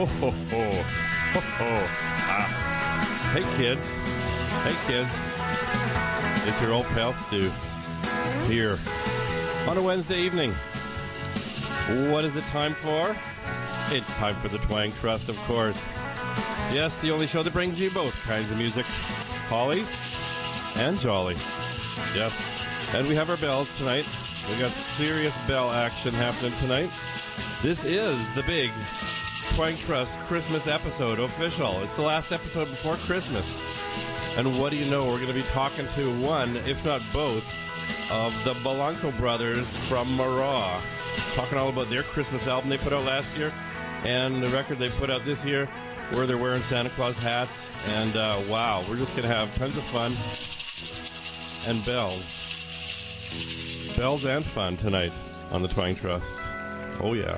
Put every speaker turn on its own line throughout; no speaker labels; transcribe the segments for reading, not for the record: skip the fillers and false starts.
Ho, ho, ho. Ho, ho. Hey, kids. Hey, kids. It's your old pal Stu here on a Wednesday evening. What is it time for? It's time for the Twang Trust, of course. Yes, the only show that brings you both kinds of music, holly and jolly. Yes, and we have our bells tonight. We got serious bell action happening tonight. This is the big Twang Trust Christmas episode official. It's the last episode before Christmas. And what do you know? We're going to be talking to one, if not both, of the Belanco brothers from Maraw. Talking all about their Christmas album they put out last year and the record they put out this year where they're wearing Santa Claus hats. And wow, we're just going to have tons of fun and bells. Bells and fun tonight on the Twang Trust. Oh, yeah.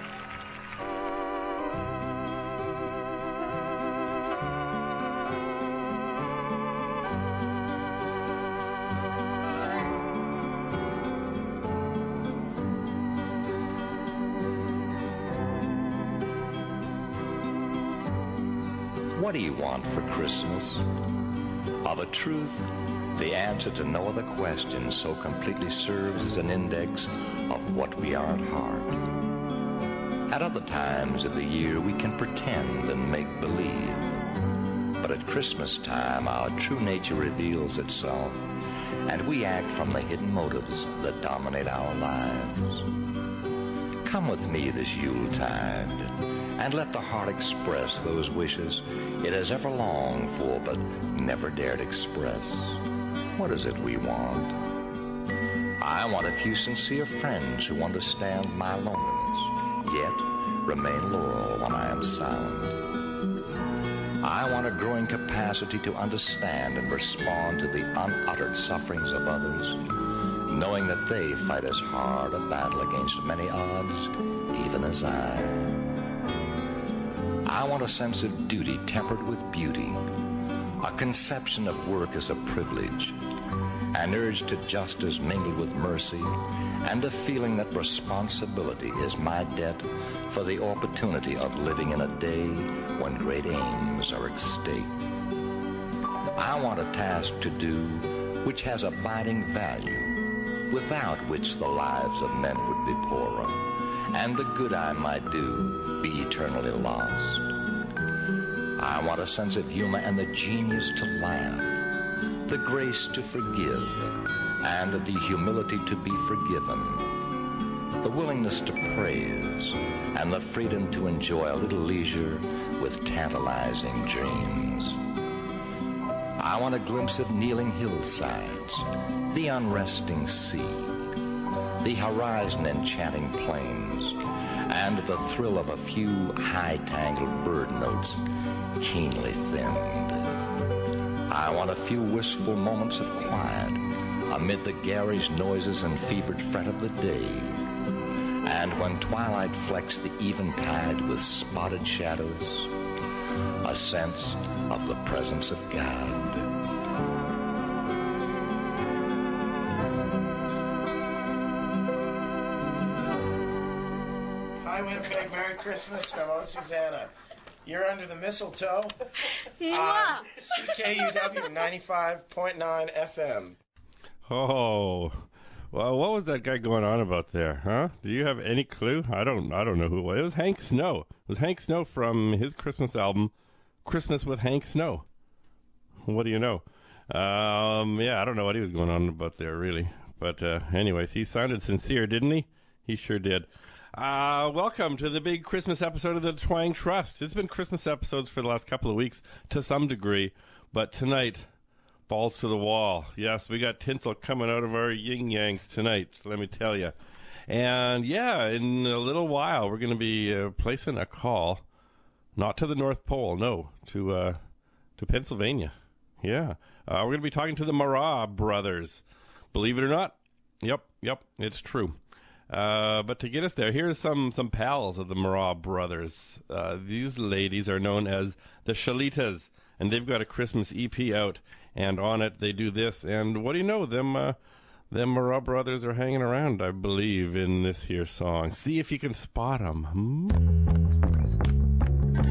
What do you want for Christmas? Of a truth, the answer to no other question so completely serves as an index of what we are at heart. At other times of the year, we can pretend and make believe. But at Christmas time, our true nature reveals itself, and we act from the hidden motives that dominate our lives. Come with me this Yuletide, and let the heart express those wishes it has ever longed for but never dared express. What is it we want? I want a few sincere friends who understand my loneliness, yet remain loyal when I am silent. I want a growing capacity to understand and respond to the unuttered sufferings of others, knowing that they fight as hard a battle against many odds, even as I want a sense of duty tempered with beauty, a conception of work as a privilege, an urge to justice mingled with mercy, and a feeling that responsibility is my debt for the opportunity of living in a day when great aims are at stake. I want a task to do which has abiding value, without which the lives of men would be poorer, and the good I might do be eternally lost. I want a sense of humor and the genius to laugh, the grace to forgive, and the humility to be forgiven, the willingness to praise, and the freedom to enjoy a little leisure with tantalizing dreams. I want a glimpse of kneeling hillsides, the unresting sea, the horizon enchanting plains, and the thrill of a few high-tangled bird notes keenly thinned. I want a few wistful moments of quiet amid the garish noises and fevered fret of the day, and when twilight flecks the eventide with spotted shadows, a sense of the presence of God.
Hi, Winnipeg. Merry Christmas from Aunt Susanna. You're under the mistletoe. CKUW 95.9 FM.
Oh, well, what was that guy going on about there, huh? Do you have any clue? I don't know who it was. It was Hank Snow. It was Hank Snow from his Christmas album, Christmas with Hank Snow. What do you know? Yeah, I don't know what he was going on about there, really. But anyways, he sounded sincere, didn't he? He sure did. Welcome to the big Christmas episode of the Twang Trust. It's been Christmas episodes for the last couple of weeks to some degree, but tonight, balls to the wall. Yes, we got tinsel coming out of our yin-yangs tonight, let me tell you. And yeah, in a little while, we're going to be placing a call, not to the North Pole, no, to Pennsylvania. Yeah, we're going to be talking to the Maraw brothers. Believe it or not, yep, it's true. But to get us there, here's some pals of the Maraw brothers. These ladies are known as the Shalitas, and they've got a Christmas EP out, and on it they do this. And what do you know, them Maraw brothers are hanging around, I believe, in this here song. See if you can spot them.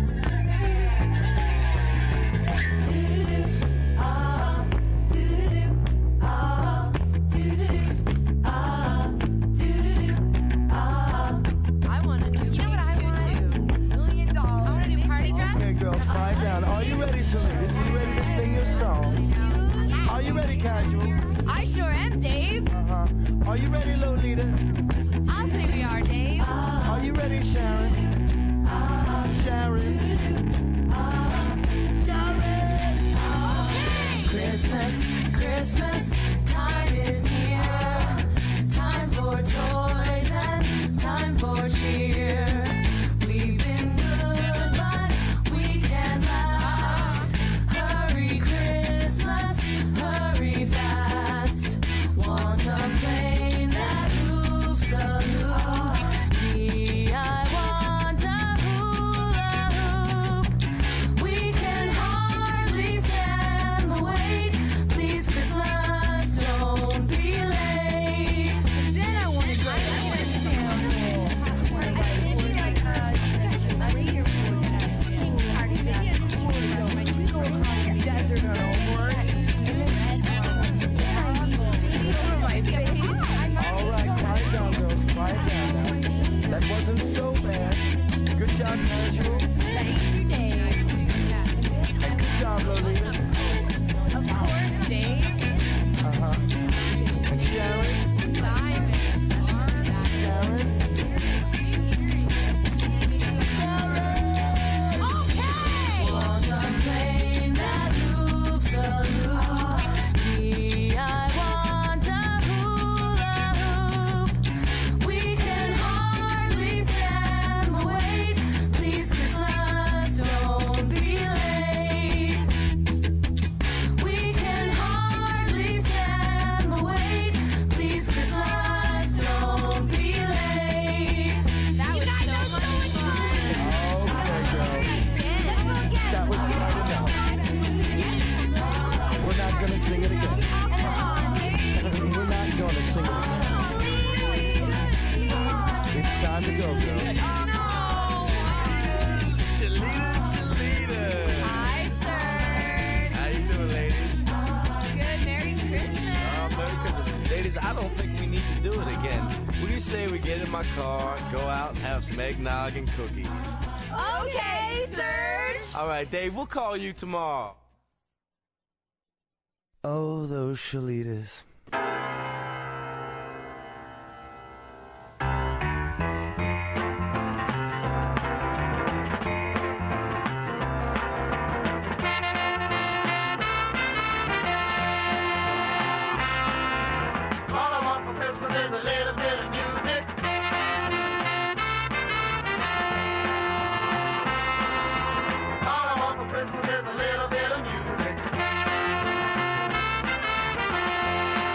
Casual?
I sure am, Dave.
Uh-huh. Are you ready, Lolita?
I'll say we are, Dave.
Are you ready, Sharon? Sharon?
Christmas, Christmas, time is here. Time for toys and time for cheer. We've been good, but we can't last. Hurry, Christmas, hurry fast. Want a plane that loops the loop. Me, I want a hula hoop. We can hardly stand the wait. Please, Christmas, don't be late. Then I want to go. Desert on a horse. Over my face.
All right, quiet down, girls. Quiet down now. That wasn't so bad. Good job, Casual.
Thank you, Dave.
And good job, Lolita.
Of course, Dave.
Uh-huh. And Sharon?
Simon.
Sharon?
Okay. Want a plane that loops the loop. Me, I want a hula hoop. We can hardly stand the wait. Please, Christmas, don't be late. We can hardly stand the wait. Please, Christmas, don't be late. That was so much fun.
Okay, girls.
Let's go again.
That was quite enough. We're not going to sing it again. We're not going to sing it again. It's time to go, girls. Shalita.
Hi, sir.
How you doing, ladies?
Good. Merry Christmas.
Merry Christmas. Ladies, I don't think we need to do it again. What do you say we get in my car, go out and have some eggnog and cookies?
Okay, Serge.
All right, Dave, we'll call you tomorrow. Oh, those Shalitas.
All I want for Christmas is a little bit of music. All I want for Christmas is a little bit of music.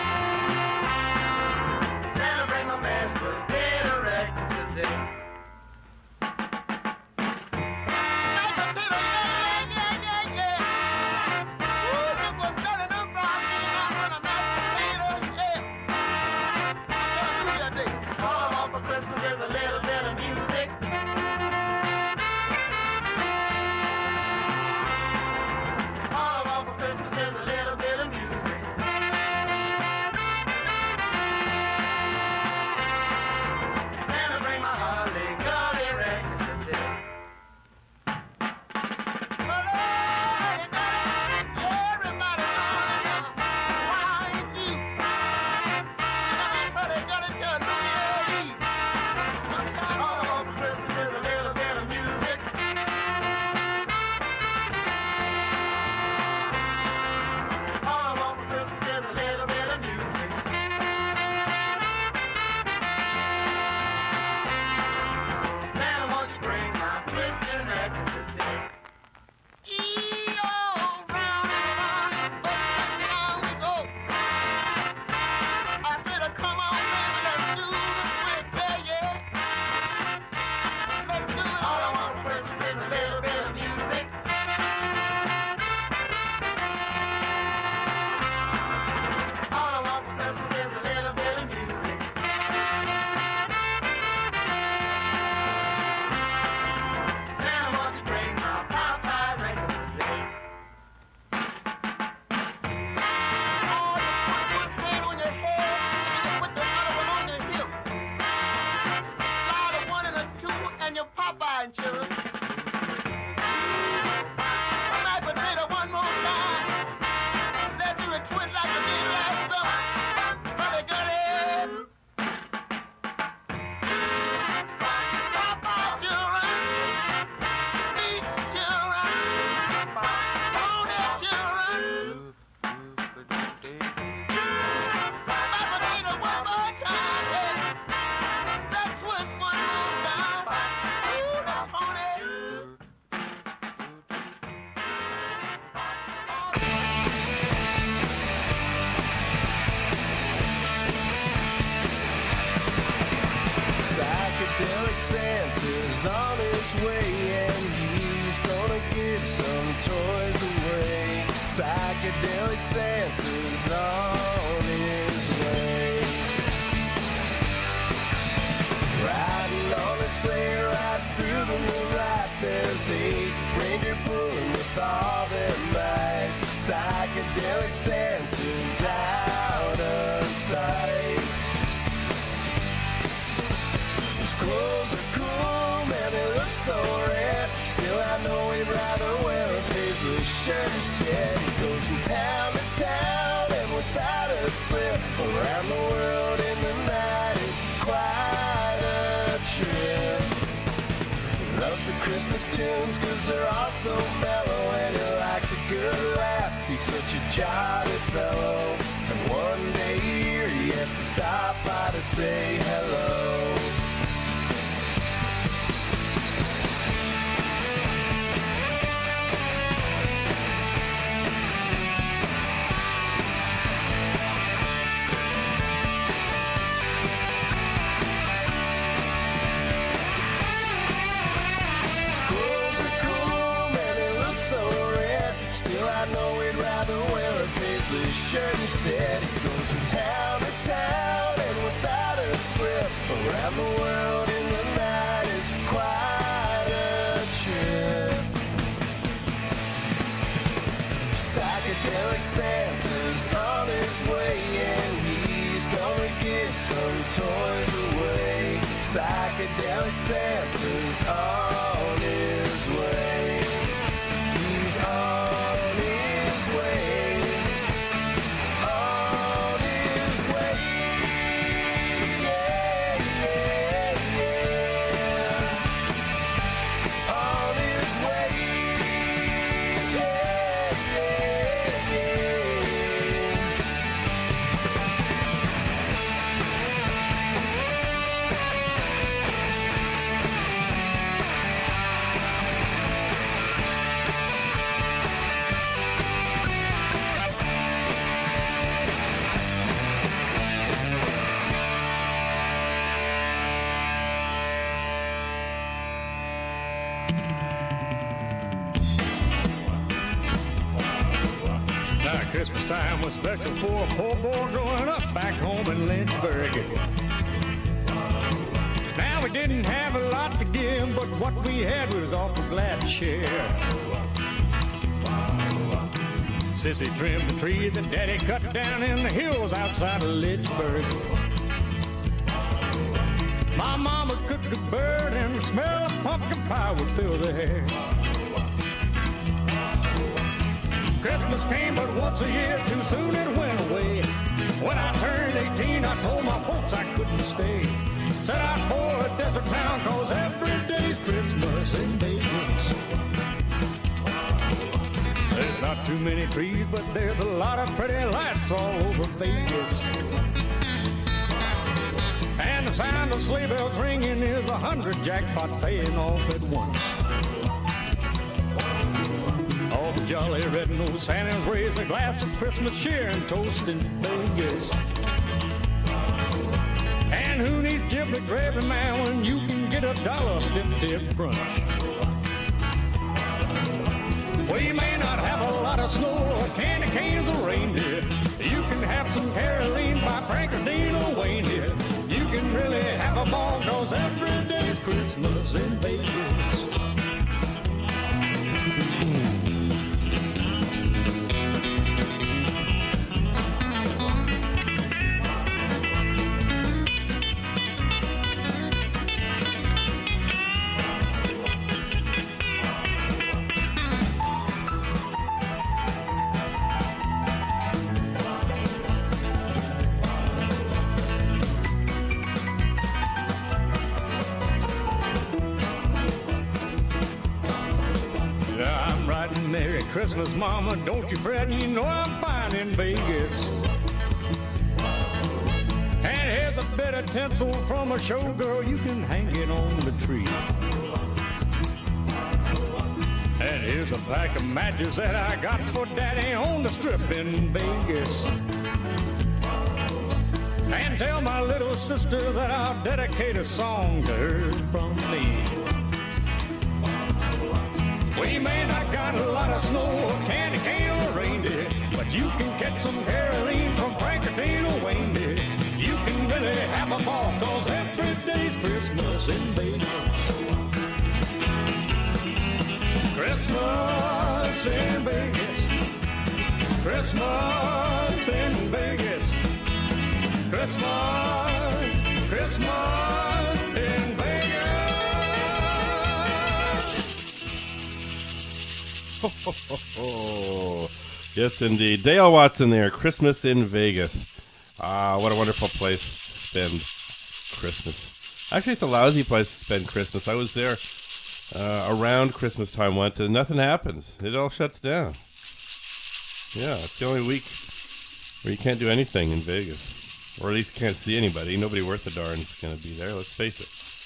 give some toys away. Psychedelic Santa's on his way. Riding on a sleigh right through the moonlight. There's a reindeer pulling with all their might. Psychedelic Santa's out of sight. His clothes are cool, man, they look so red. Still I know he'd rather wear a paisley shirt instead. He goes from town to town and without a slip. Around the world in the night is quite a trip. He loves the Christmas tunes cause they're all so mellow. And he likes a good laugh, he's such a jolly fellow. And one day a year he has to stop by to say hello. I know he'd rather wear a paisley shirt instead. He goes from town to town and without a slip. Around the world in the night is quite a trip. Psychedelic Santa's on his way and he's gonna give some toys away. Psychedelic Santa's on his way. He's on
Christmas time was special for a poor boy growing up back home in Lynchburg. Now we didn't have a lot to give, but what we had we was awful glad to share. Sissy trimmed the tree that Daddy cut down in the hills outside of Lynchburg. My mama cooked a bird and the smell of pumpkin pie would fill the air. Christmas came but once a year, too soon it went away. When I turned 18, I told my folks I couldn't stay. Set out for a desert town, cause every day's Christmas in Vegas. There's not too many trees, but there's a lot of pretty lights all over Vegas. And the sound of sleigh bells ringing is 100 jackpots paying off at once. All the jolly red-nosed Santas raise a glass of Christmas cheer and toast in Vegas. And who needs giblet gravy, man, when you can get $1.50 brunch? We may not have a lot of snow or candy canes or reindeer. You can have some Caroline by Frank or Dean or Wayne here. You can really have a ball, cause every day's Christmas in Vegas. Merry Christmas, Mama, don't you fret, you know I'm fine in Vegas. And here's a bit of tinsel from a showgirl, you can hang it on the tree. And here's a pack of matches that I got for Daddy on the strip in Vegas. And tell my little sister that I'll dedicate a song to her from me. We We may not got a lot of snow or candy cane or reindeer, but you can get some Caroline from Prankerdine or Reindeer. You can really have a ball, cause every day's Christmas in Vegas. Christmas in Vegas. Christmas in Vegas. Christmas, Christmas in Vegas.
Yes, indeed. Dale Watson there, Christmas in Vegas. What a wonderful place to spend Christmas. Actually, it's a lousy place to spend Christmas. I was there around Christmas time once, and nothing happens. It all shuts down. Yeah, it's the only week where you can't do anything in Vegas. Or at least can't see anybody. Nobody worth a darn is going to be there, let's face it.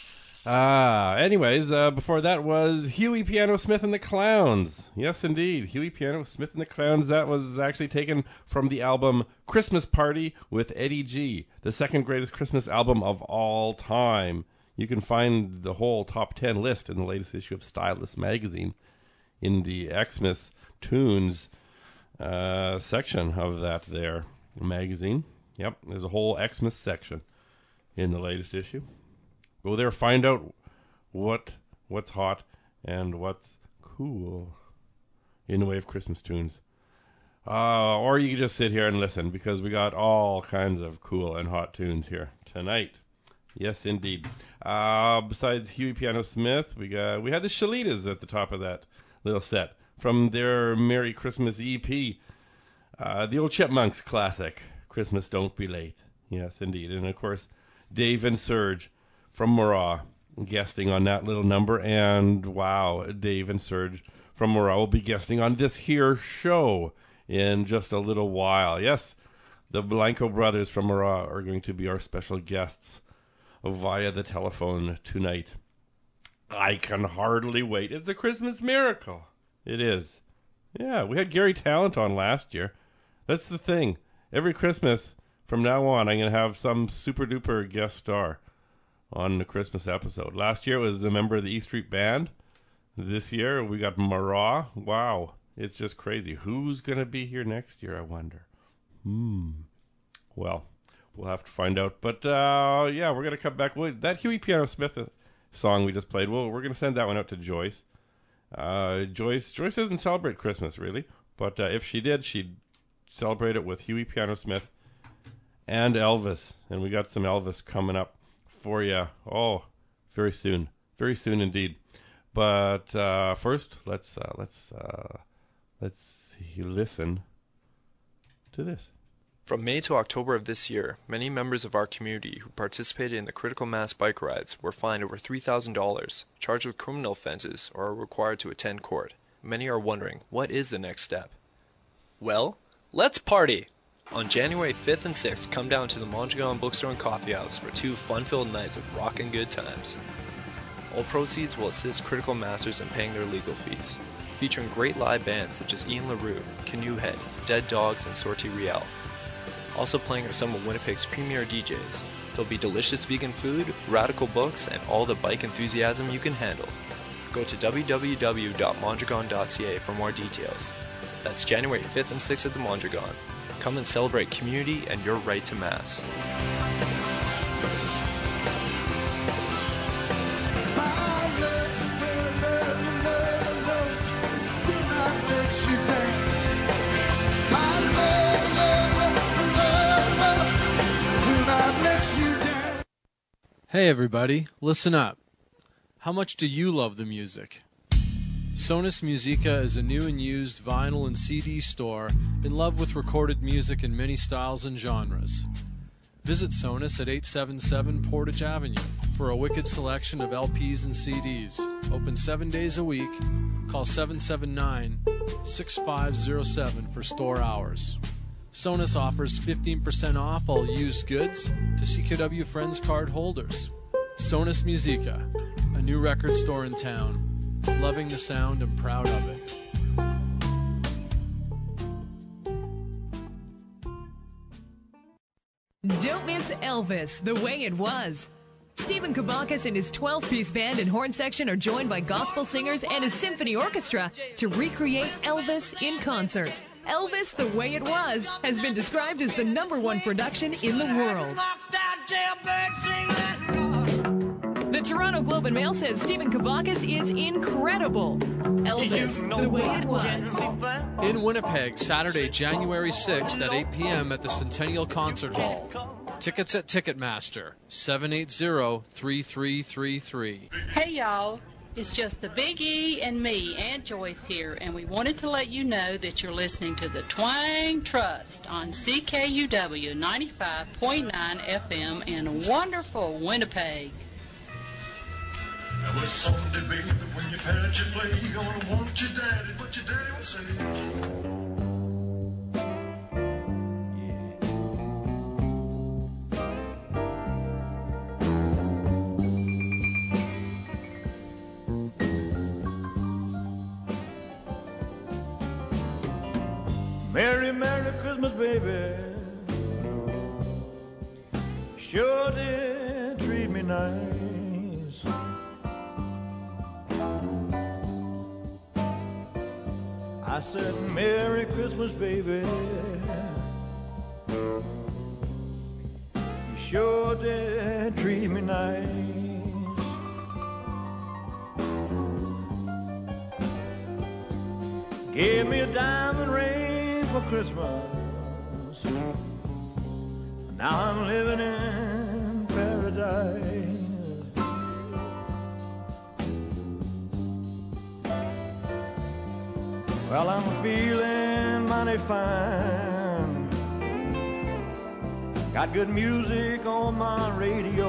Anyways, before that was Huey Piano Smith and the Clowns. Yes, indeed. Huey Piano Smith and the Clowns. That was actually taken from the album Christmas Party with Eddie G, the second greatest Christmas album of all time. You can find the whole top 10 list in the latest issue of Stylus magazine in the Xmas Tunes section of that there magazine. Yep, there's a whole Xmas section in the latest issue. Go there, find out what's hot and what's cool in the way of Christmas tunes. Or you can just sit here and listen, because we got all kinds of cool and hot tunes here tonight. Yes, indeed. Besides Huey Piano Smith, we had the Shalitas at the top of that little set from their Merry Christmas EP. The old Chipmunks classic, Christmas Don't Be Late. Yes, indeed. And, of course, Dave and Serge from Marat guesting on that little number. And, wow, Dave and Serge from Marat will be guesting on this here show in just a little while. Yes, the Blanco brothers from Marat are going to be our special guests via the telephone tonight. I can hardly wait. It's a Christmas miracle. It is. Yeah, we had Gary Talent on last year. That's the thing. Every Christmas from now on, I'm going to have some super duper guest star on the Christmas episode. Last year it was a member of the E Street Band. This year we got Marat. Wow, it's just crazy. Who's going to be here next year, I wonder? Well, we'll have to find out. But yeah, we're going to come back with that Huey Piano Smith song we just played. Well, we're going to send that one out to Joyce. Joyce doesn't celebrate Christmas, really. But if she did, she'd celebrate it with Huey Piano Smith and Elvis. And we got some Elvis coming up for you. Oh, very soon. Very soon indeed. But first, let's listen to this.
From May to October of this year, many members of our community who participated in the Critical Mass bike rides were fined over $3,000, charged with criminal offenses, or are required to attend court. Many are wondering, what is the next step? Well, let's party! On January 5th and 6th, come down to the Mondragon Bookstore and Coffee House for 2 fun-filled nights of rockin' good times. All proceeds will assist Critical Masters in paying their legal fees, featuring great live bands such as Ian LaRue, Canoe Head, Dead Dogs, and Sortie Riel. Also playing are some of Winnipeg's premier DJs. There'll be delicious vegan food, radical books, and all the bike enthusiasm you can handle. Go to www.mondragon.ca for more details. That's January 5th and 6th at the Mondragon. Come and celebrate community and your right to Mass.
Hey everybody, listen up. How much do you love the music? Sonus Musica is a new and used vinyl and CD store in love with recorded music in many styles and genres. Visit Sonus at 877 Portage Avenue for a wicked selection of LPs and CDs. Open 7 days a week. Call 779-6507 for store hours. Sonus offers 15% off all used goods to CKW Friends card holders. Sonus Musica, a new record store in town. Loving the sound and proud of it.
Don't miss Elvis, The Way It Was. Stephen Kabakis and his 12-piece band and horn section are joined by gospel singers and his symphony orchestra to recreate Elvis in concert. Elvis, The Way It Was, has been described as the #1 production in the world. The Toronto Globe and Mail says Stephen Kabakis is incredible. Elvis, The Way It Was.
In Winnipeg, Saturday, January 6th at 8 p.m. at the Centennial Concert Hall. Tickets at Ticketmaster, 780-3333.
Hey, y'all. It's just the Big E and me, Aunt Joyce here, and we wanted to let you know that you're listening to the Twang Trust on CKUW 95.9 FM in wonderful Winnipeg.
Now, it's Sunday, baby, when you've had your play, you're gonna want your daddy, what your daddy would say.
Merry, Merry Christmas, baby. Sure did treat me nice. I said, Merry Christmas, baby. You sure did treat me nice. Gave me a diamond ring for Christmas. Now I'm living in paradise. Well, I'm feeling mighty fine. Got good music on my radio.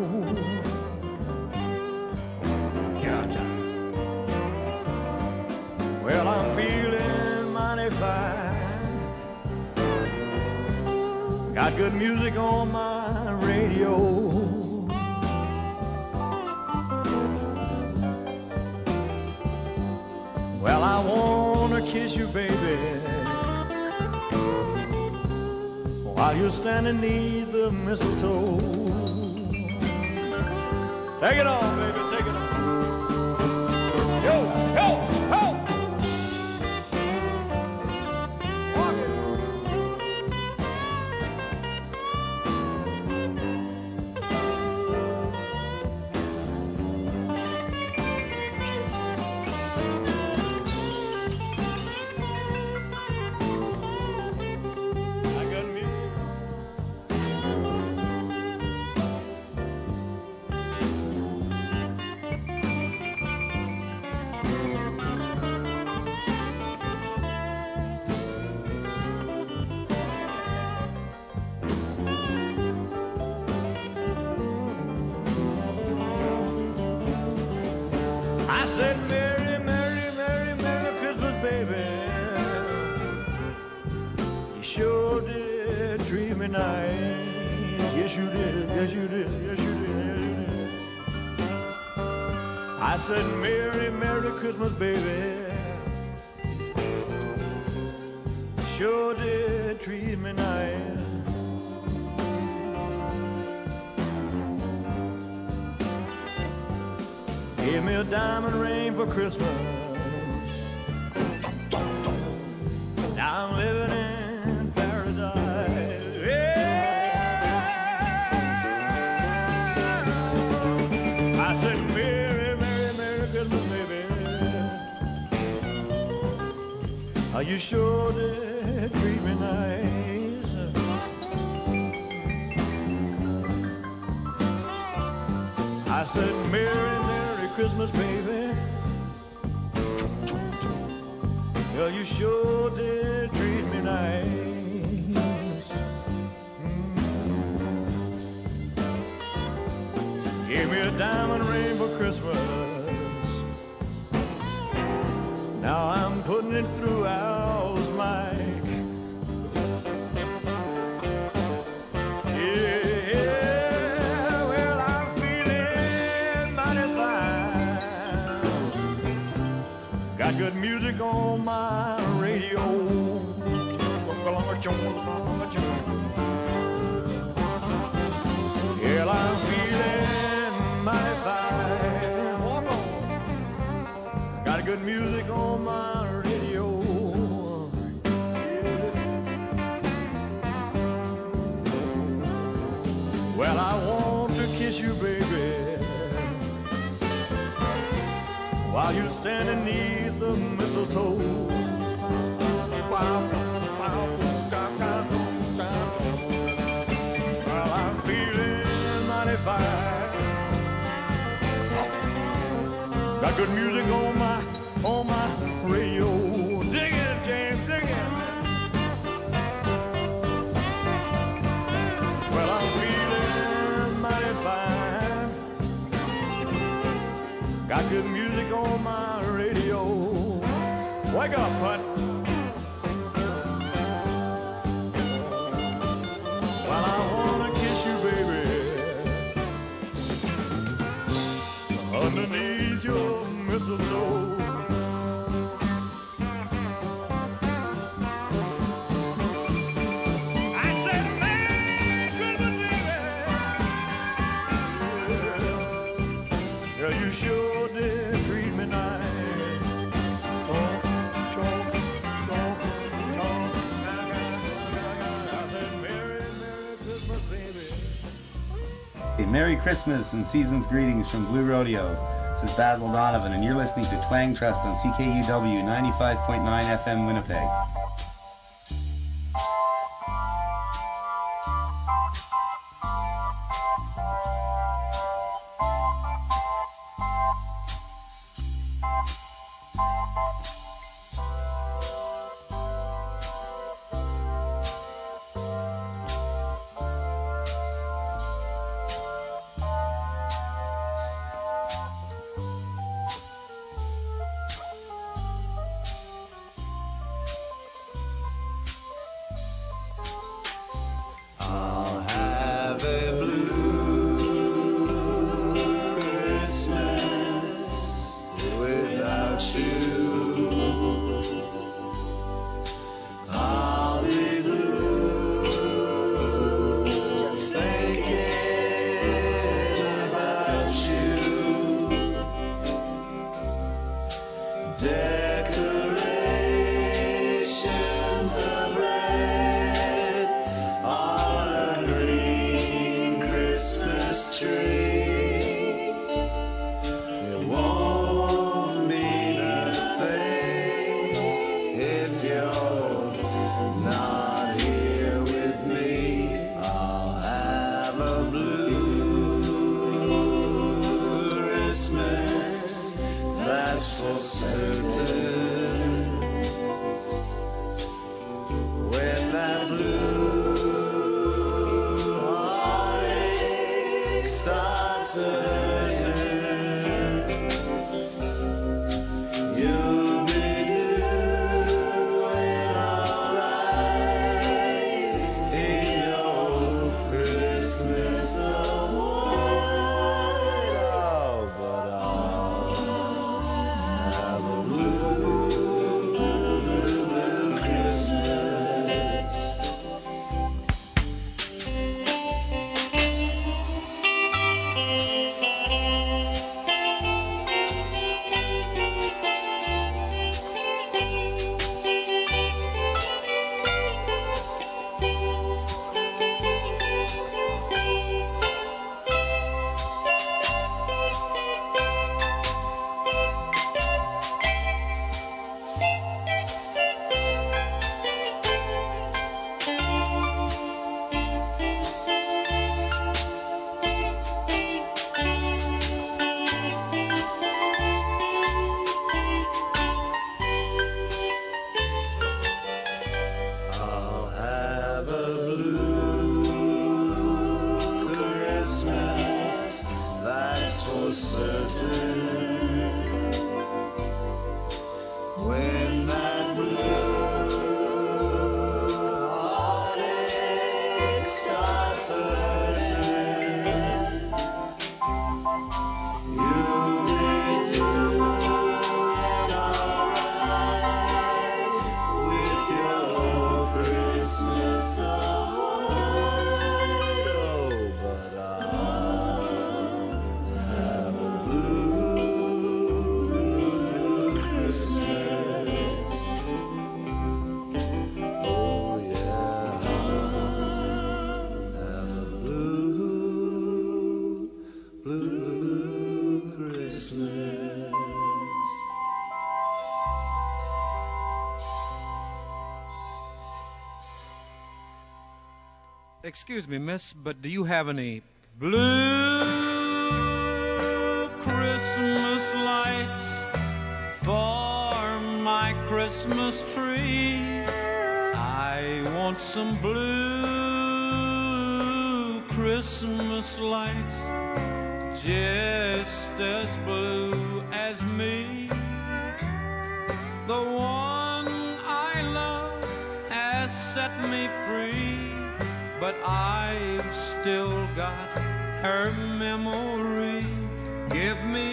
Well, I'm feeling mighty fine. Got good music on my radio. Well, I wanna kiss you, baby, while you're standing neath the mistletoe. Take it on, baby, take it on. Yo, yo, ho! I said, Merry, Merry, Merry, Merry Christmas, baby. You sure did treat me nice. Yes, you did, yes, you did, yes, you did, yes, you did. I said, Merry, Merry Christmas, baby. Sure did treat me nice. Gave me a diamond ring for Christmas. Now I'm living in paradise. Yeah. I said, Merry, Merry, Merry Christmas, baby. Oh, you sure did treat me nice. I said, Merry, Merry Christmas, baby. Well, you sure did treat me nice. Gave me a diamond ring for Christmas. Now I'm putting it through Al's mic. Got good music on my radio. Yeah, I'm feeling music on my radio. Well, I want to kiss you, baby, while you stand beneath the mistletoe. Well, I'm feeling mighty fine. Got good music on my radio. Dig it, James, dig it. Well, I'm feeling mighty fine. Got good music on my radio. Wake up, Put. Well, I wanna kiss you, baby, underneath your mistletoe. I said, man, Christmas, baby. Yeah, you sure did treat me nice. Talk, talk, talk, talk. I said, Merry, Merry Christmas, baby.
Hey, Merry Christmas and season's greetings from Blue Rodeo. This is Basil Donovan, and you're listening to Twang Trust on CKUW 95.9 FM Winnipeg.
I'll have a blue Christmas without you. I'll be blue thinking about you. Decorations of red on a green Christmas tree. It won't mean a thing if you're not here with me. I'll have a blue Christmas, that's for certain. When that blue heartache starts hurting, you'll be doing alright in your Christmas of white. Oh, but I'll have a blue Christmas. I'll have a blue Christmas, that's for certain. When that blue heartache starts hurting, you'll be doing alright with your Christmas of white. Oh, but I'll have a blue Christmas.
Excuse me, miss, but do you have any blue Christmas lights for my Christmas tree? I want some blue Christmas lights, just as blue as me. The one I love has set me free, but I've still got her memory. Give me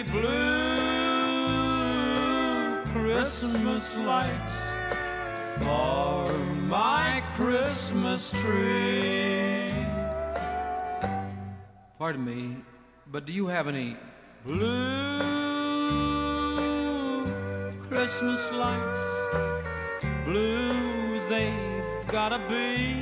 blue Christmas lights for my Christmas tree. Pardon me, but do you have any blue Christmas lights? Blue they've gotta be.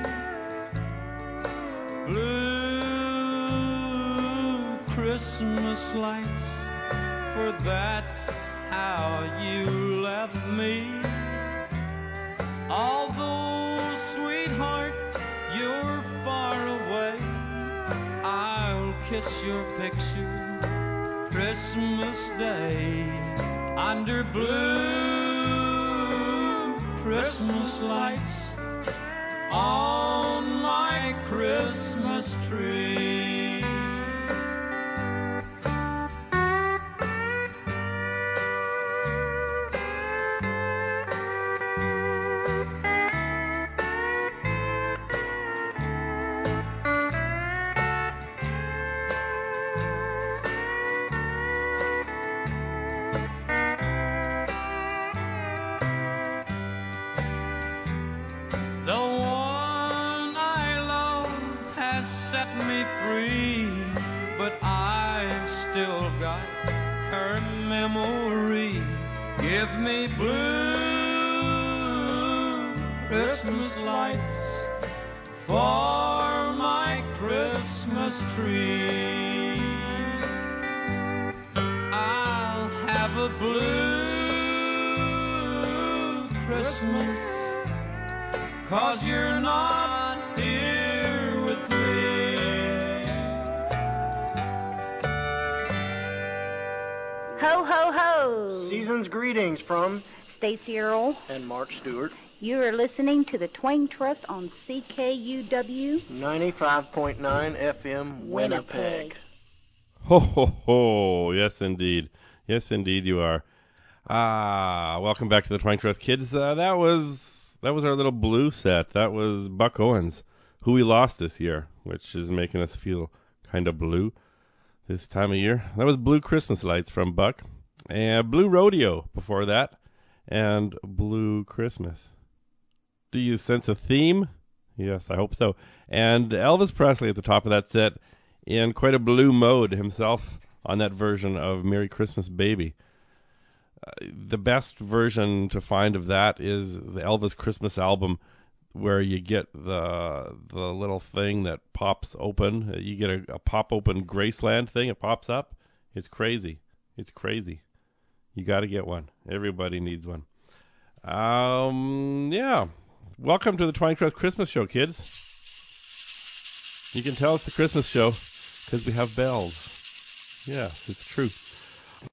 Blue Christmas lights, for that's how you left me. Although, sweetheart, you're far away, I'll kiss your picture Christmas Day under blue Christmas lights on my Christmas tree. The one I love has set me free, but I've still got her memory. Give me blue Christmas lights for my Christmas tree. I'll have a blue Christmas, 'cause you're not here with me.
Ho, ho, ho! Season's greetings from
Stacy Earle
and Mark Stewart.
You are listening to the Twang Trust on CKUW
95.9 FM, Winnipeg.
Ho, ho, ho. Yes, indeed. Yes, indeed you are. Welcome back to the Twang Trust, kids. That was our little blue set. That was Buck Owens, who we lost this year, which is making us feel kind of blue this time of year. That was Blue Christmas Lights from Buck. And Blue Rodeo before that. And Blue Christmas. Do you sense a theme? Yes, I hope so. And Elvis Presley at the top of that set in quite a blue mode himself on that version of Merry Christmas Baby. The best version to find of that is the Elvis Christmas album, where you get the little thing that pops open. You get a pop open Graceland thing. It pops up. It's crazy. It's crazy. You got to get one. Everybody needs one. Yeah. Welcome to the Twang Trust Christmas Show, kids. You can tell it's the Christmas show because we have bells. Yes, it's true.